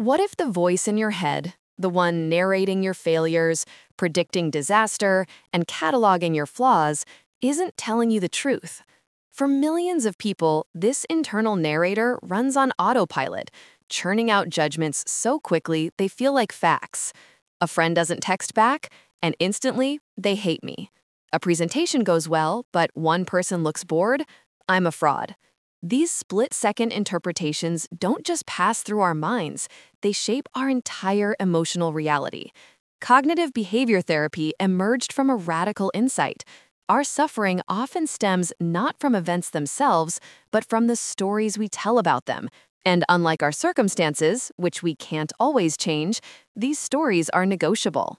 What if the voice in your head, the one narrating your failures, predicting disaster, and cataloging your flaws, isn't telling you the truth? For millions of people, this internal narrator runs on autopilot, churning out judgments so quickly they feel like facts. A friend doesn't text back, and instantly, they hate me. A presentation goes well, but one person looks bored, I'm a fraud. These split-second interpretations don't just pass through our minds, they shape our entire emotional reality. Cognitive behavior therapy emerged from a radical insight. Our suffering often stems not from events themselves, but from the stories we tell about them. And unlike our circumstances, which we can't always change, these stories are negotiable.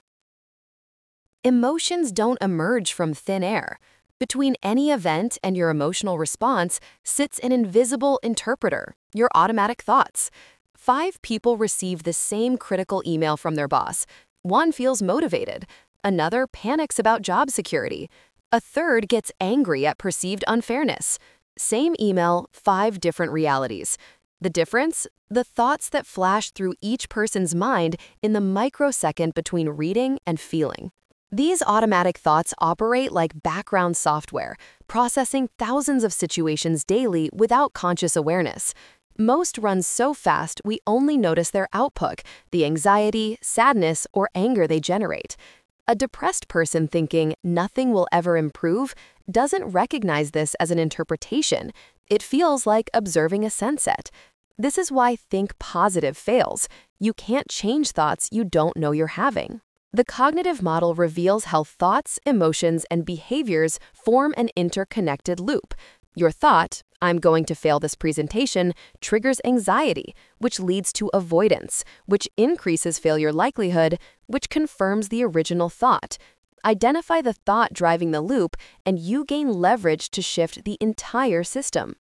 Emotions don't emerge from thin air. Between any event and your emotional response sits an invisible interpreter, your automatic thoughts. 5 people receive the same critical email from their boss. One feels motivated, another panics about job security, a third gets angry at perceived unfairness. Same email, 5 different realities. The difference? The thoughts that flash through each person's mind in the microsecond between reading and feeling. These automatic thoughts operate like background software, processing thousands of situations daily without conscious awareness. Most run so fast we only notice their output, the anxiety, sadness, or anger they generate. A depressed person thinking nothing will ever improve doesn't recognize this as an interpretation. It feels like observing a sunset. This is why Think Positive fails. You can't change thoughts you don't know you're having. The cognitive model reveals how thoughts, emotions, and behaviors form an interconnected loop. Your thought, I'm going to fail this presentation, triggers anxiety, which leads to avoidance, which increases failure likelihood, which confirms the original thought. Identify the thought driving the loop, and you gain leverage to shift the entire system.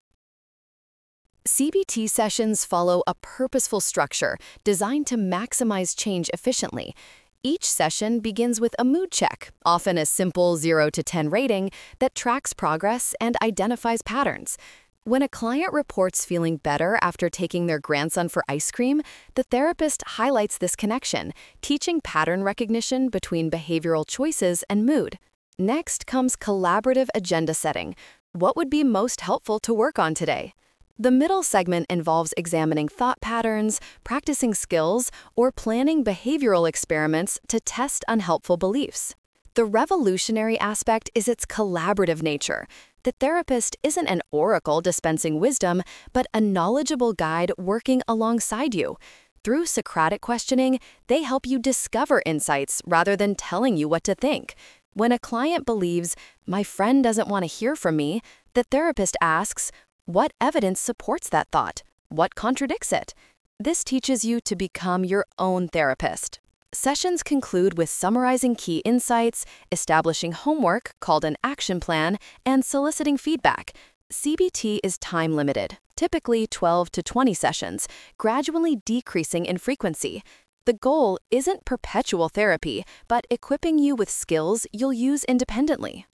CBT sessions follow a purposeful structure designed to maximize change efficiently. Each session begins with a mood check, often a simple 0 to 10 rating that tracks progress and identifies patterns. When a client reports feeling better after taking their grandson for ice cream, the therapist highlights this connection, teaching pattern recognition between behavioral choices and mood. Next comes collaborative agenda setting. What would be most helpful to work on today? The middle segment involves examining thought patterns, practicing skills, or planning behavioral experiments to test unhelpful beliefs. The revolutionary aspect is its collaborative nature. The therapist isn't an oracle dispensing wisdom, but a knowledgeable guide working alongside you. Through Socratic questioning, they help you discover insights rather than telling you what to think. When a client believes, my friend doesn't want to hear from me, the therapist asks, what evidence supports that thought? What contradicts it? This teaches you to become your own therapist. Sessions conclude with summarizing key insights, establishing homework called an action plan, and soliciting feedback. CBT is time-limited, typically 12 to 20 sessions, gradually decreasing in frequency. The goal isn't perpetual therapy, but equipping you with skills you'll use independently.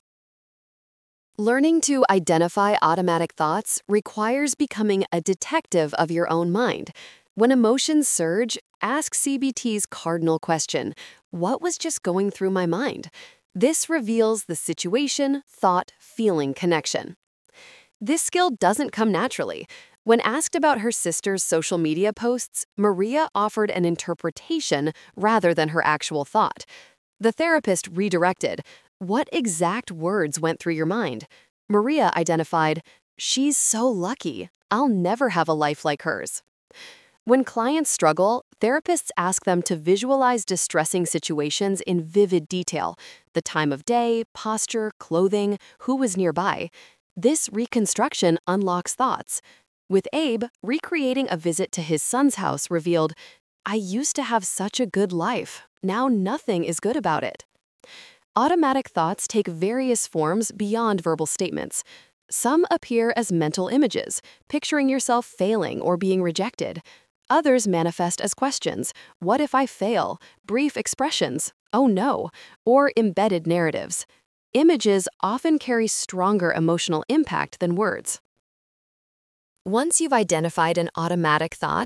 Learning to identify automatic thoughts requires becoming a detective of your own mind. When emotions surge, ask CBT's cardinal question, what was just going through my mind? This reveals the situation, thought, feeling connection. This skill doesn't come naturally. When asked about her sister's social media posts, Maria offered an interpretation rather than her actual thought. The therapist redirected, what exact words went through your mind? Maria identified, she's so lucky. I'll never have a life like hers. When clients struggle, therapists ask them to visualize distressing situations in vivid detail, the time of day, posture, clothing, who was nearby. This reconstruction unlocks thoughts. With Abe, recreating a visit to his son's house revealed, I used to have such a good life. Now nothing is good about it. Automatic thoughts take various forms beyond verbal statements. Some appear as mental images, picturing yourself failing or being rejected. Others manifest as questions, what if I fail? Brief expressions, oh no, or embedded narratives. Images often carry stronger emotional impact than words. Once you've identified an automatic thought,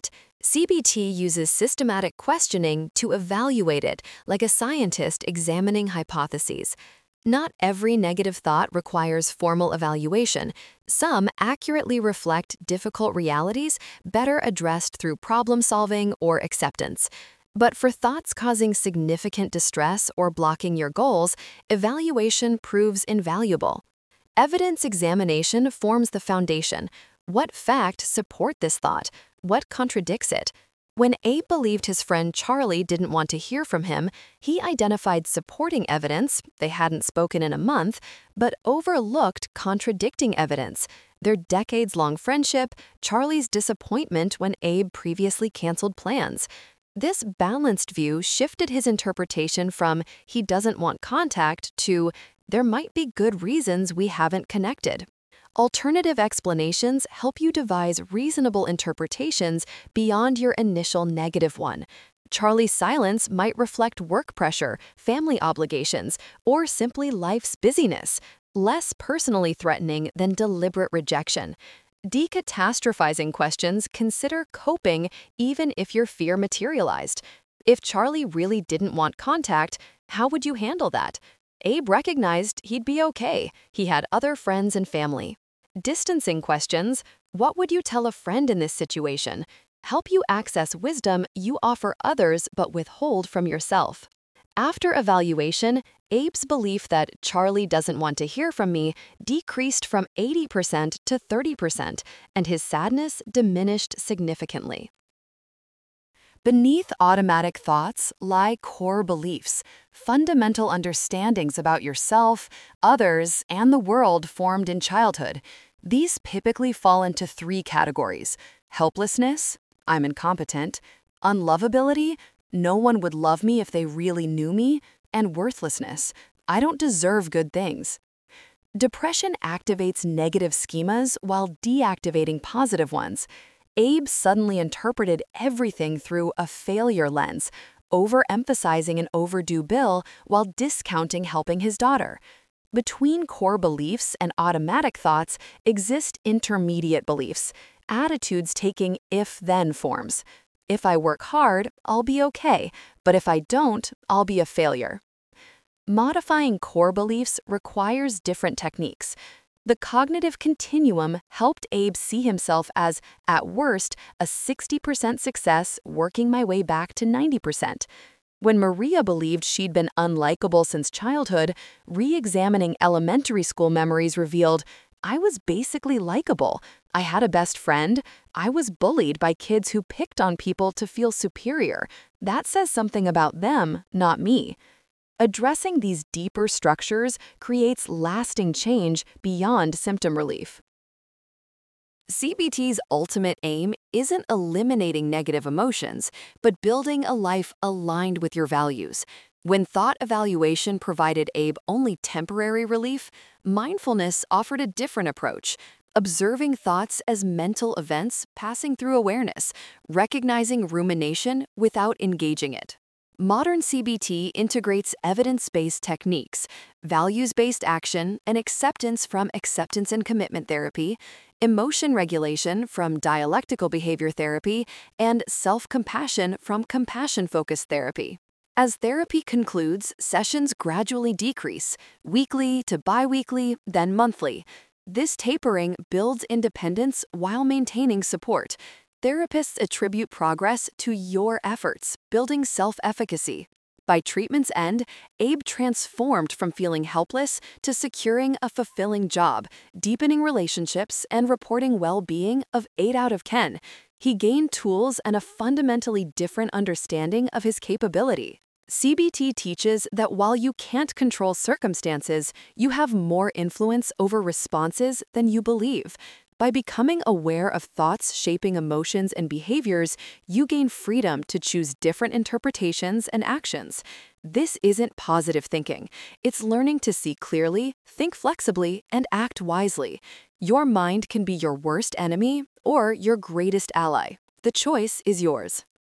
CBT uses systematic questioning to evaluate it, like a scientist examining hypotheses. Not every negative thought requires formal evaluation. Some accurately reflect difficult realities, better addressed through problem solving or acceptance. But for thoughts causing significant distress or blocking your goals, evaluation proves invaluable. Evidence examination forms the foundation. What facts support this thought? What contradicts it? When Abe believed his friend Charlie didn't want to hear from him, he identified supporting evidence, they hadn't spoken in a month, but overlooked contradicting evidence. Their decades-long friendship, Charlie's disappointment when Abe previously canceled plans. This balanced view shifted his interpretation from "he doesn't want contact" to "there might be good reasons we haven't connected." Alternative explanations help you devise reasonable interpretations beyond your initial negative one. Charlie's silence might reflect work pressure, family obligations, or simply life's busyness, less personally threatening than deliberate rejection. Decatastrophizing questions consider coping even if your fear materialized. If Charlie really didn't want contact, how would you handle that? Abe recognized he'd be okay. He had other friends and family. Distancing questions, what would you tell a friend in this situation? Help you access wisdom you offer others but withhold from yourself. After evaluation, Abe's belief that Charlie doesn't want to hear from me decreased from 80% to 30%, and his sadness diminished significantly. Beneath automatic thoughts lie core beliefs, fundamental understandings about yourself, others, and the world formed in childhood. These typically fall into three categories: helplessness, I'm incompetent; unlovability, no one would love me if they really knew me; and worthlessness, I don't deserve good things. Depression activates negative schemas while deactivating positive ones. Abe suddenly interpreted everything through a failure lens, overemphasizing an overdue bill while discounting helping his daughter. Between core beliefs and automatic thoughts exist intermediate beliefs, attitudes taking if-then forms. If I work hard, I'll be okay, but if I don't, I'll be a failure. Modifying core beliefs requires different techniques. The cognitive continuum helped Abe see himself as, at worst, a 60% success working my way back to 90%. When Maria believed she'd been unlikable since childhood, re-examining elementary school memories revealed, I was basically likable. I had a best friend. I was bullied by kids who picked on people to feel superior. That says something about them, not me. Addressing these deeper structures creates lasting change beyond symptom relief. CBT's ultimate aim isn't eliminating negative emotions, but building a life aligned with your values. When thought evaluation provided Abe only temporary relief, mindfulness offered a different approach, observing thoughts as mental events passing through awareness, recognizing rumination without engaging it. Modern CBT integrates evidence-based techniques, values-based action and acceptance from acceptance and commitment therapy, emotion regulation from dialectical behavior therapy, and self-compassion from compassion-focused therapy. As therapy concludes, sessions gradually decrease, weekly to biweekly, then monthly. This tapering builds independence while maintaining support. Therapists attribute progress to your efforts, building self-efficacy. By treatment's end, Abe transformed from feeling helpless to securing a fulfilling job, deepening relationships, and reporting well-being of 8 out of 10. He gained tools and a fundamentally different understanding of his capability. CBT teaches that while you can't control circumstances, you have more influence over responses than you believe. By becoming aware of thoughts shaping emotions and behaviors, you gain freedom to choose different interpretations and actions. This isn't positive thinking. It's learning to see clearly, think flexibly, and act wisely. Your mind can be your worst enemy or your greatest ally. The choice is yours.